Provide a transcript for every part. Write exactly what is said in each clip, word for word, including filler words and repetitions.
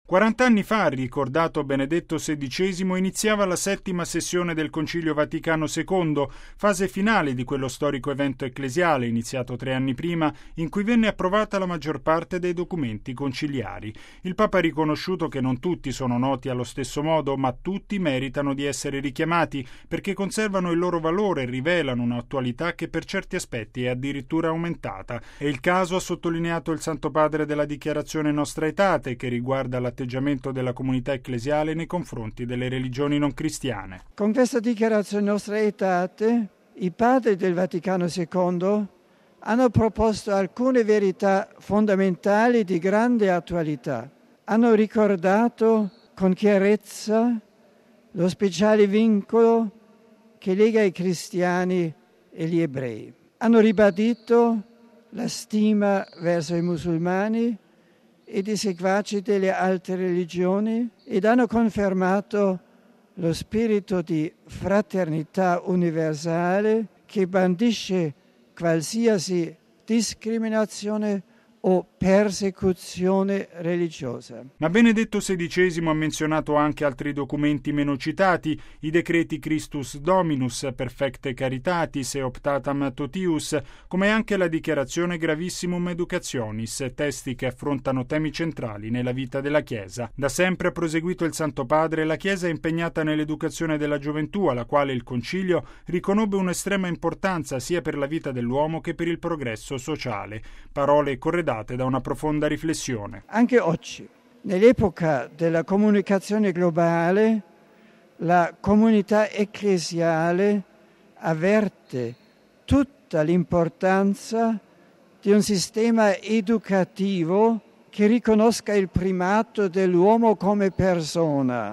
quarant'anni fa, ricordato Benedetto sedicesimo, iniziava la settima sessione del Concilio Vaticano secondo, fase finale di quello storico evento ecclesiale iniziato tre anni prima, in cui venne approvata la maggior parte dei documenti conciliari. Il Papa ha riconosciuto che non tutti sono noti allo stesso modo, ma tutti meritano di essere richiamati perché conservano il loro valore e rivelano un'attualità che per certi aspetti è addirittura aumentata. È il caso, ha sottolineato il Santo Padre, della dichiarazione Nostra Aetate, che riguarda l'attenzione atteggiamento della comunità ecclesiale nei confronti delle religioni non cristiane. Con questa dichiarazione Nostra Aetate, i padri del Vaticano secondo hanno proposto alcune verità fondamentali di grande attualità. Hanno ricordato con chiarezza lo speciale vincolo che lega i cristiani e gli ebrei. Hanno ribadito la stima verso i musulmani ed i seguaci delle altre religioni ed hanno confermato lo spirito di fraternità universale che bandisce qualsiasi discriminazione o persecuzione religiosa. Ma Benedetto sedicesimo ha menzionato anche altri documenti meno citati, i decreti Christus Dominus, Perfecte Caritatis e Optatam Totius, come anche la dichiarazione Gravissimum Educationis, testi che affrontano temi centrali nella vita della Chiesa. Da sempre, ha proseguito il Santo Padre, la Chiesa è impegnata nell'educazione della gioventù, alla quale il Concilio riconobbe un'estrema importanza sia per la vita dell'uomo che per il progresso sociale. Parole corredate da una profonda riflessione. Anche oggi, nell'epoca della comunicazione globale, la comunità ecclesiale avverte tutta l'importanza di un sistema educativo che riconosca il primato dell'uomo come persona,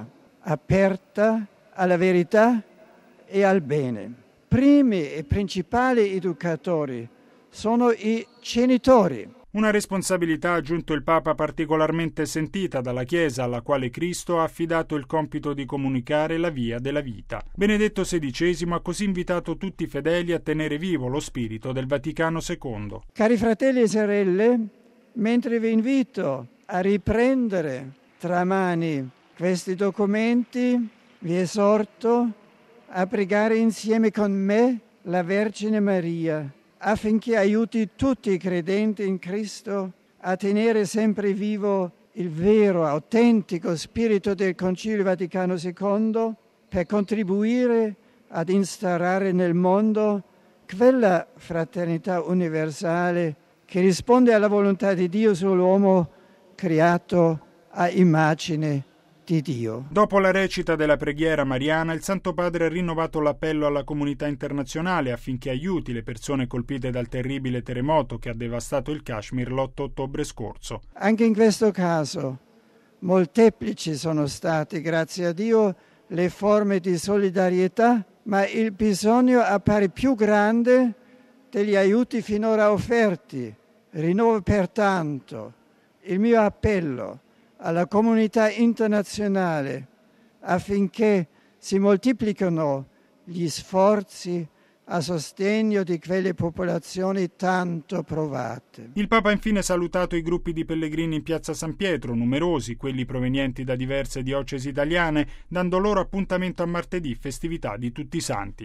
aperta alla verità e al bene. Primi e principali educatori sono i genitori. Una responsabilità, ha aggiunto il Papa, particolarmente sentita dalla Chiesa, alla quale Cristo ha affidato il compito di comunicare la via della vita. Benedetto sedicesimo ha così invitato tutti i fedeli a tenere vivo lo spirito del Vaticano secondo. Cari fratelli e sorelle, mentre vi invito a riprendere tra mani questi documenti, vi esorto a pregare insieme con me la Vergine Maria, affinché aiuti tutti i credenti in Cristo a tenere sempre vivo il vero, autentico spirito del Concilio Vaticano secondo, per contribuire ad instaurare nel mondo quella fraternità universale che risponde alla volontà di Dio sull'uomo creato a immagine di Dio. Dopo la recita della preghiera mariana, il Santo Padre ha rinnovato l'appello alla comunità internazionale affinché aiuti le persone colpite dal terribile terremoto che ha devastato il Kashmir l'otto ottobre scorso. Anche in questo caso molteplici sono stati, grazie a Dio, le forme di solidarietà, ma il bisogno appare più grande degli aiuti finora offerti. Rinnovo pertanto il mio appello alla comunità internazionale affinché si moltiplichino gli sforzi a sostegno di quelle popolazioni tanto provate. Il Papa ha infine salutato i gruppi di pellegrini in piazza San Pietro, numerosi, quelli provenienti da diverse diocesi italiane, dando loro appuntamento a martedì, festività di Tutti i Santi.